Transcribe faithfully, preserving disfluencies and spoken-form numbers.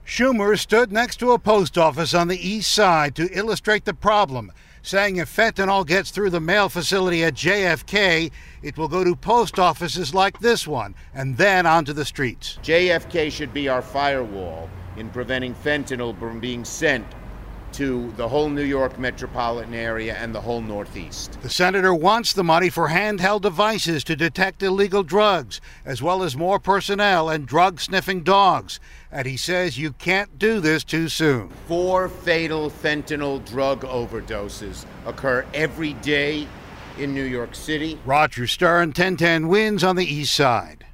Schumer stood next to a post office on the east side to illustrate the problem, saying if fentanyl gets through the mail facility at J F K, it will go to post offices like this one and then onto the streets. J F K should be our firewall in preventing fentanyl from being sent to the whole New York metropolitan area and the whole Northeast. The senator wants the money for handheld devices to detect illegal drugs, as well as more personnel and drug-sniffing dogs. And he says you can't do this too soon. Four fatal fentanyl drug overdoses occur every day in New York City. Roger Stern, ten ten Wins on the East Side.